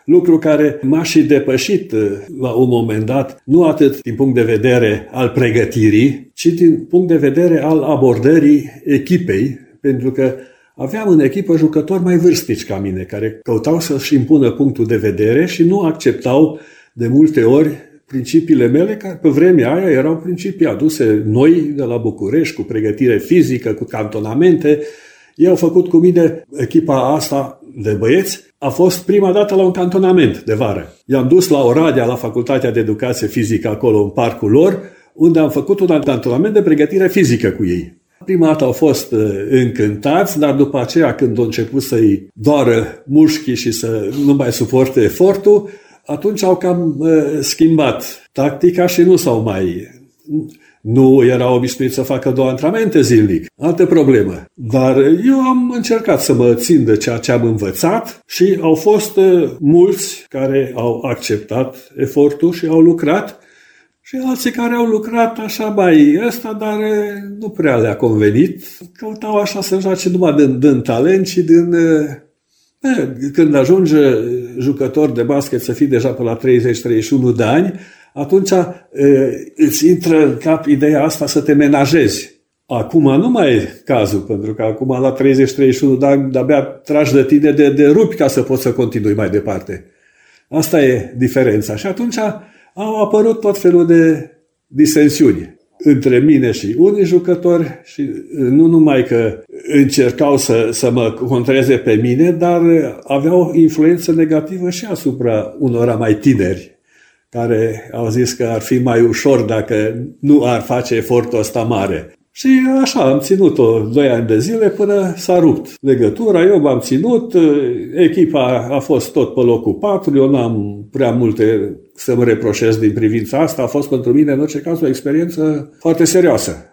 lucru care m-a și depășit la un moment dat, nu atât din punct de vedere al pregătirii, ci din punct de vedere al abordării echipei, pentru că aveam în echipă jucători mai vârstnici ca mine, care căutau să-și impună punctul de vedere și nu acceptau de multe ori principiile mele, care pe vremea aia erau principii aduse noi de la București, cu pregătire fizică, cu cantonamente. Ei au făcut cu mine echipa asta de băieți. A fost prima dată la un cantonament de vară. I-am dus la Oradea, la Facultatea de Educație Fizică, acolo în parcul lor, unde am făcut un cantonament de pregătire fizică cu ei. Prima dată au fost încântați, dar după aceea, când au început să-i doară mușchii și să nu mai suporte efortul, atunci au cam schimbat tactica și nu erau obișnuiți să facă 2 antrenamente zilnic. Altă problemă. Dar eu am încercat să mă țin de ceea ce am învățat și au fost mulți care au acceptat efortul și au lucrat și alții care au lucrat așa mai dar nu prea le-a convenit. Căutau așa să joace numai din talent și din... Când ajunge jucător de basket să fii deja pe la 30-31 de ani, atunci îți intră în cap ideea asta să te menajezi. Acum nu mai e cazul, pentru că acum la 30-31 de ani de-abia tragi de tine de rupi ca să poți să continui mai departe. Asta e diferența. Și atunci au apărut tot felul de disensiuni între mine și unii jucători și nu numai că încercau să mă controleze pe mine, dar aveau influență negativă și asupra unora mai tineri, care au zis că ar fi mai ușor dacă nu ar face efortul ăsta mare. Și așa am ținut-o 2 ani de zile până s-a rupt legătura. Eu m-am ținut, echipa a fost tot pe locul 4, eu n-am prea multe să-mi reproșez din privința asta. A fost pentru mine, în orice caz, o experiență foarte serioasă.